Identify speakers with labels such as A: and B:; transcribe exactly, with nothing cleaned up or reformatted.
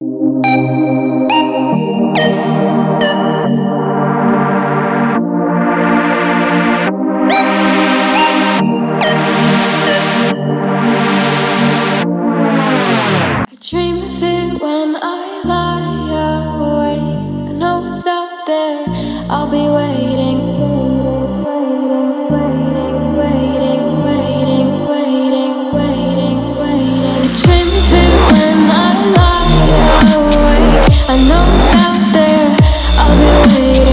A: I dream of it when I lie awake. I know it's out there. I'll be waiting, waiting, waiting, waiting, waiting, waiting, waiting. I dream of it when I lie awake. I know it's out there. I'll be waiting.